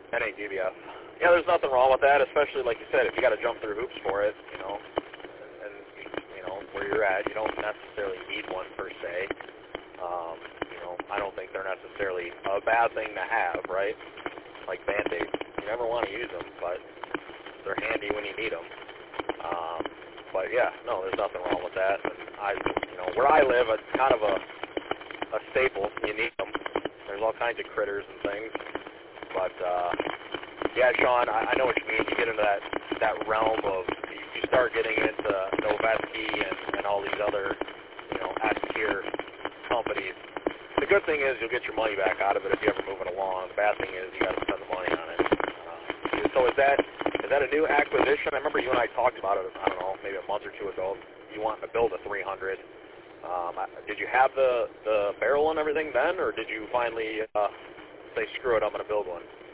That ain't DBF. Yeah, there's nothing wrong with that, especially like you said, if you got to jump through hoops for it, and where you're at, you don't necessarily need one per se. I don't think they're necessarily a bad thing to have, right? Like Band-Aids. You never want to use them, but they're handy when you need them. But yeah, no, there's nothing wrong with that. And where I live, it's kind of a staple. You need them. There's all kinds of critters and things. But yeah, Sean, I know what you mean. You get into that realm of you start getting into Novetzke and all these other S-tier companies. The good thing is you'll get your money back out of it if you ever move it along. The bad thing is you got to spend the money on it. So is that a new acquisition? I remember you and I talked about it, I don't know, maybe a month or two ago. You wanted to build a 300. Did you have the barrel and everything then, or did you finally say, screw it, I'm going to build one?